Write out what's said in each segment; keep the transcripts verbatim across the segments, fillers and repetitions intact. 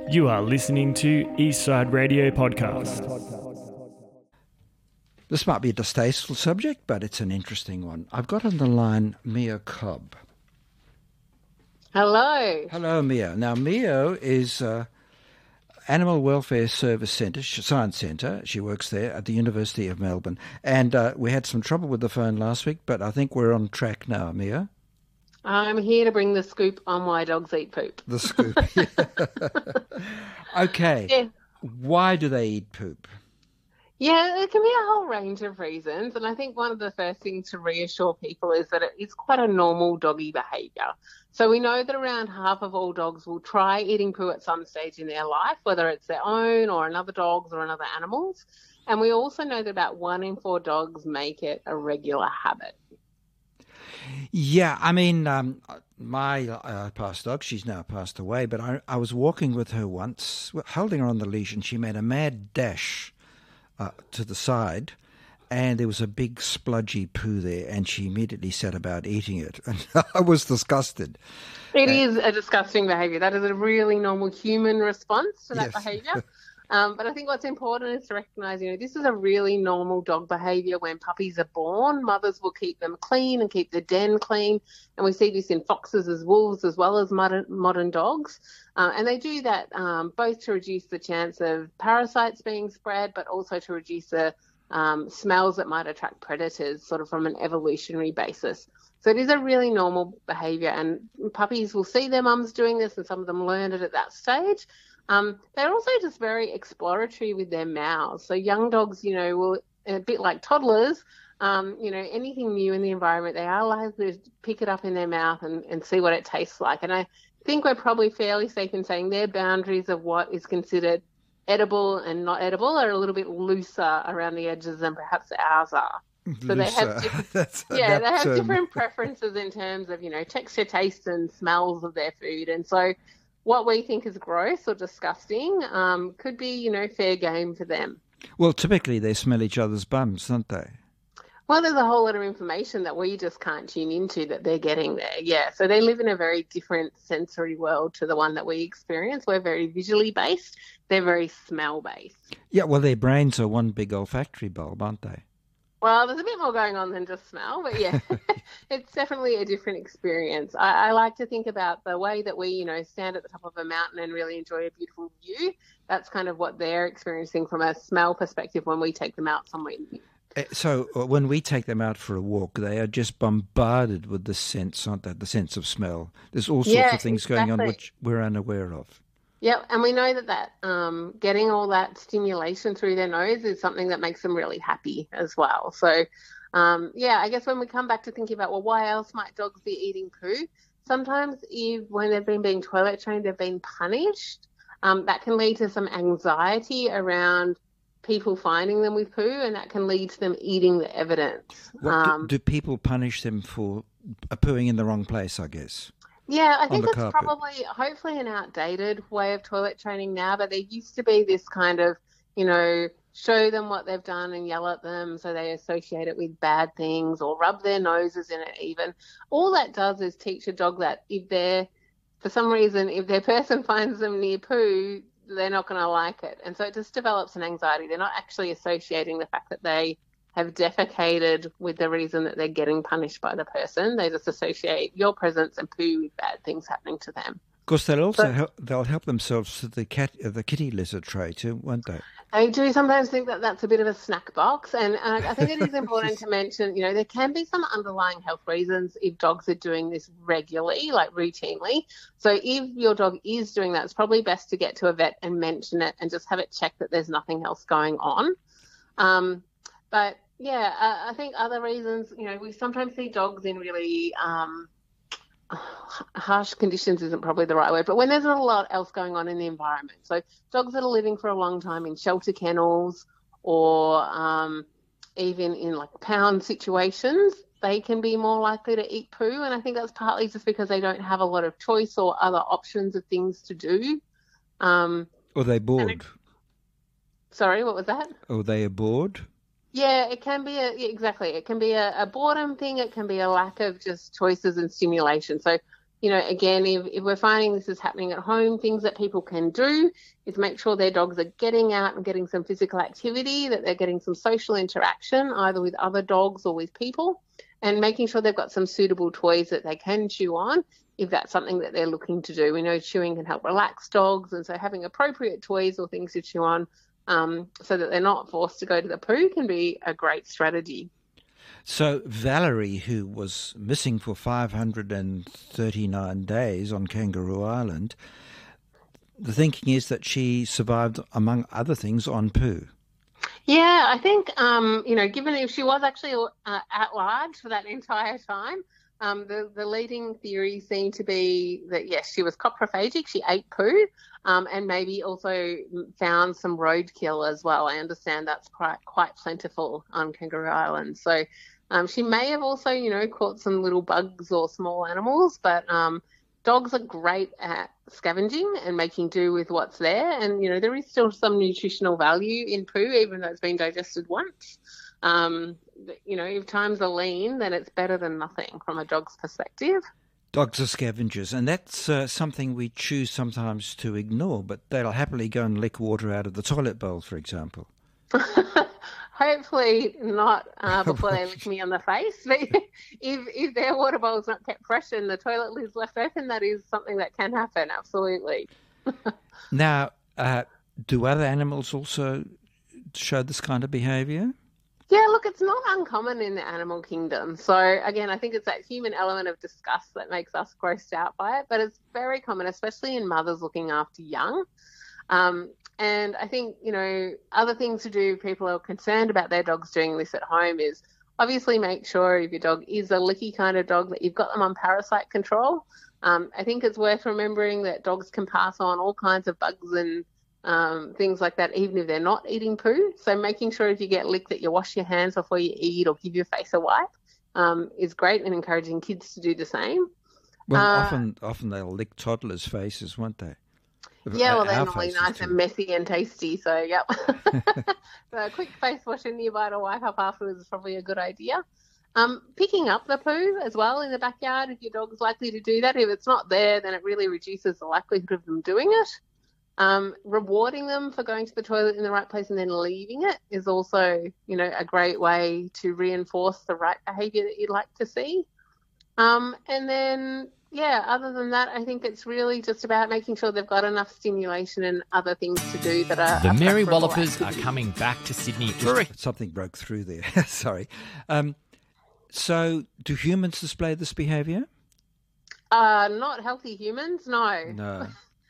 You are listening to Eastside Radio Podcast. This might be a distasteful subject, but it's an interesting one. I've got on the line Mia Cobb. Hello. Hello, Mia. Now, Mia is uh, Animal Welfare Service Centre, Science Centre. She works there at the University of Melbourne. And uh, we had some trouble with the phone last week, but I think we're on track now, Mia. I'm here to bring the scoop on why dogs eat poop. The scoop. Okay. Yeah. Why do they eat poop? Yeah, it can be a whole range of reasons. And I think one of the first things to reassure people is that it is quite a normal doggy behaviour. So we know that around half of all dogs will try eating poo at some stage in their life, whether it's their own or another dog's or another animal's. And we also know that about one in four dogs make it a regular habit. Yeah, I mean, um, my uh, past dog, she's now passed away, but I, I was walking with her once, holding her on the leash, and she made a mad dash uh, to the side, and there was a big spludgy poo there, and she immediately set about eating it, and I was disgusted. It uh, is a disgusting behaviour. That is a really normal human response to that Yes. behaviour. Um, but I think what's important is to recognise, you know, this is a really normal dog behaviour when puppies are born. Mothers will keep them clean and keep the den clean. And we see this in foxes as wolves as well as modern, modern dogs. Uh, and they do that um, both to reduce the chance of parasites being spread, but also to reduce the um, smells that might attract predators, sort of from an evolutionary basis. So it is a really normal behaviour, and puppies will see their mums doing this, and some of them learn it at that stage. Um, they're also just very exploratory with their mouths. So young dogs, you know, will, a bit like toddlers, um, you know, anything new in the environment, they are likely to pick it up in their mouth and, and see what it tastes like. And I think we're probably fairly safe in saying their boundaries of what is considered edible and not edible are a little bit looser around the edges than perhaps ours are. So they have different, That's, yeah, they have um, different preferences in terms of, you know, texture, taste and smells of their food. And so what we think is gross or disgusting um, could be, you know, fair game for them. Well, typically they smell each other's bums, don't they? Well, there's a whole lot of information that we just can't tune into that they're getting there. Yeah, so they live in a very different sensory world to the one that we experience. We're very visually based. They're very smell based. Yeah, well, their brains are one big olfactory bulb, aren't they? Well, there's a bit more going on than just smell, but yeah, it's definitely a different experience. I, I like to think about the way that we, you know, stand at the top of a mountain and really enjoy a beautiful view. That's kind of what they're experiencing from a smell perspective when we take them out somewhere new. Uh, So uh, when we take them out for a walk, they are just bombarded with the sense, aren't they? The sense of smell. There's all sorts Yeah, of things going on exactly. which we're unaware of. Yeah, and we know that, that um, getting all that stimulation through their nose is something that makes them really happy as well. So, um, yeah, I guess when we come back to thinking about, well, why else might dogs be eating poo? Sometimes if, when they've been being toilet trained, they've been punished. Um, that can lead to some anxiety around people finding them with poo, and that can lead to them eating the evidence. What, Um, do, do people punish them for uh, pooing in the wrong place, I guess? Yeah, I on think the it's carpet? probably, hopefully, an outdated way of toilet training now, but there used to be this kind of, you know, show them what they've done and yell at them so they associate it with bad things, or rub their noses in it even. All that does is teach a dog that if they're, for some reason, if their person finds them near poo, they're not going to like it. And so it just develops an anxiety. They're not actually associating the fact that they have defecated with the reason that they're getting punished by the person. They just associate your presence and poo with bad things happening to them. Of course, they'll also But- help, they'll help themselves to the cat, uh, the kitty lizard tray too, won't they? I do sometimes think that that's a bit of a snack box, and uh, I think it is important to mention, you know, there can be some underlying health reasons if dogs are doing this regularly, like routinely. So if your dog is doing that, it's probably best to get to a vet and mention it and just have it checked that there's nothing else going on. Um, but yeah, uh, I think other reasons, you know, we sometimes see dogs in really um, harsh conditions isn't probably the right word, but when there's not a lot else going on in the environment. So dogs that are living for a long time in shelter kennels or um, even in like pound situations, they can be more likely to eat poo. And I think that's partly just because they don't have a lot of choice or other options of things to do. Um, Or they bored? sorry, what was that? Or they are bored? Yeah, it can be a exactly. It can be a, a boredom thing. It can be a lack of just choices and stimulation. So you know, again, if, if we're finding this is happening at home, things that people can do is make sure their dogs are getting out and getting some physical activity, that they're getting some social interaction, either with other dogs or with people, and making sure they've got some suitable toys that they can chew on if that's something that they're looking to do. We know chewing can help relax dogs, and so having appropriate toys or things to chew on um, so that they're not forced to go to the poo can be a great strategy. So Valerie, who was missing for five hundred thirty-nine days on Kangaroo Island, the thinking is that she survived, among other things, on poo. Yeah, I think, um, you know, given if she was actually uh, at large for that entire time, um, the, the leading theory seemed to be that, yes, she was coprophagic, she ate poo, um, and maybe also found some roadkill as well. I understand that's quite, quite plentiful on Kangaroo Island. So um, she may have also, you know, caught some little bugs or small animals, but um, dogs are great at scavenging and making do with what's there. And, you know, there is still some nutritional value in poo, even though it's been digested once. Um, you know, if times are lean, then it's better than nothing from a dog's perspective. Dogs are scavengers, and that's uh, something we choose sometimes to ignore, but they'll happily go and lick water out of the toilet bowl, for example. Hopefully not uh, before they lick me on the face. But if, if their water bowl's not kept fresh and the toilet lid's left open, that is something that can happen, absolutely. Now, uh, do other animals also show this kind of behaviour? Yeah, look, it's not uncommon in the animal kingdom. So, again, I think it's that human element of disgust that makes us grossed out by it, but it's very common, especially in mothers looking after young. Um, and I think, you know, other things to do if people are concerned about their dogs doing this at home is obviously make sure if your dog is a licky kind of dog that you've got them on parasite control. Um, I think it's worth remembering that dogs can pass on all kinds of bugs and um, things like that, even if they're not eating poo. So making sure if you get licked that you wash your hands before you eat or give your face a wipe um, is great, and encouraging kids to do the same. Well, uh, often often they'll lick toddlers' faces, won't they? Yeah, well, they're Our normally faces nice too. and messy and tasty, so yep. So a quick face wash nearby to wipe up afterwards is probably a good idea. Um, picking up the poo as well in the backyard if your dog's likely to do that. If it's not there, then it really reduces the likelihood of them doing it. Um, rewarding them for going to the toilet in the right place and then leaving it is also, you know, a great way to reinforce the right behaviour that you'd like to see. Um, and then, yeah, other than that, I think it's really just about making sure they've got enough stimulation and other things to do that are... The are Mary preferable Wallopers are activities. coming back to Sydney. Something broke through there. Sorry. Um, so, do humans display this behaviour? Uh, not healthy humans, no. No.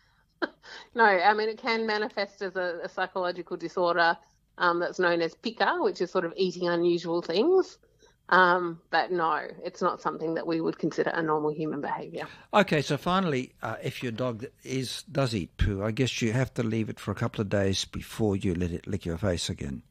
No, I mean, it can manifest as a, a psychological disorder um, that's known as picker, which is sort of eating unusual things. Um, but no, it's not something that we would consider a normal human behaviour. Okay, so finally, uh, if your dog is does eat poo, I guess you have to leave it for a couple of days before you let it lick your face again.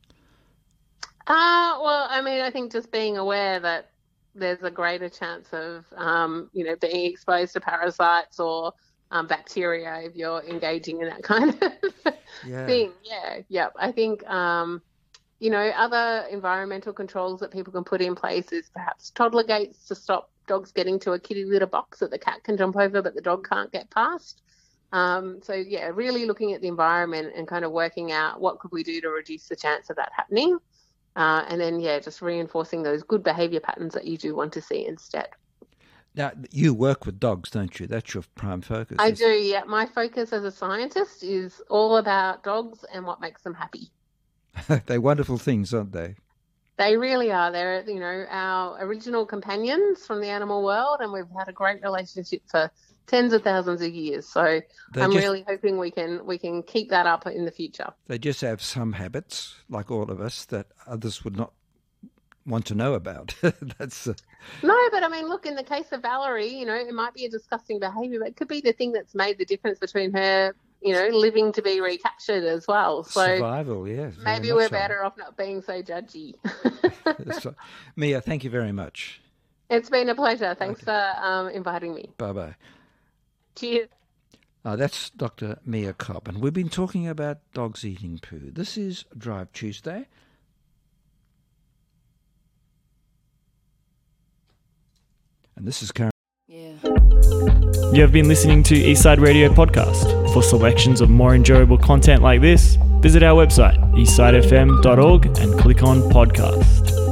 Uh, well, I mean, I think just being aware that there's a greater chance of, um, you know, being exposed to parasites or um, bacteria if you're engaging in that kind of Yeah. thing. Yeah, yep. I think, um, you know, other environmental controls that people can put in place is perhaps toddler gates to stop dogs getting to a kitty litter box that the cat can jump over but the dog can't get past. Um, so, yeah, really looking at the environment and kind of working out what could we do to reduce the chance of that happening. Uh, and then, yeah, just reinforcing those good behaviour patterns that you do want to see instead. Now, you work with dogs, don't you? That's your prime focus. I is- do, yeah. My focus as a scientist is all about dogs and what makes them happy. They're wonderful things, aren't they? They really are. They're, you know, our original companions from the animal world, and we've had a great relationship for tens of thousands of years. So They I'm just- really hoping we can we can keep that up in the future. They just have some habits, like all of us, that others would not want to know about. That's uh, No, but I mean, look, in the case of Valerie, you know, it might be a disgusting behaviour, but it could be the thing that's made the difference between her, you know, living to be recaptured as well. So survival, yes. very maybe much we're so. better off not being so judgy. That's right. Mia, thank you very much. It's been a pleasure. Thanks for um, inviting me. Bye-bye. Cheers. Uh, that's Doctor Mia Cobb, and we've been talking about dogs eating poo. This is Drive Tuesday. And this is Karen. You have been listening to Eastside Radio Podcast. For selections of more enjoyable content like this, visit our website, eastside f m dot org, and click on Podcast.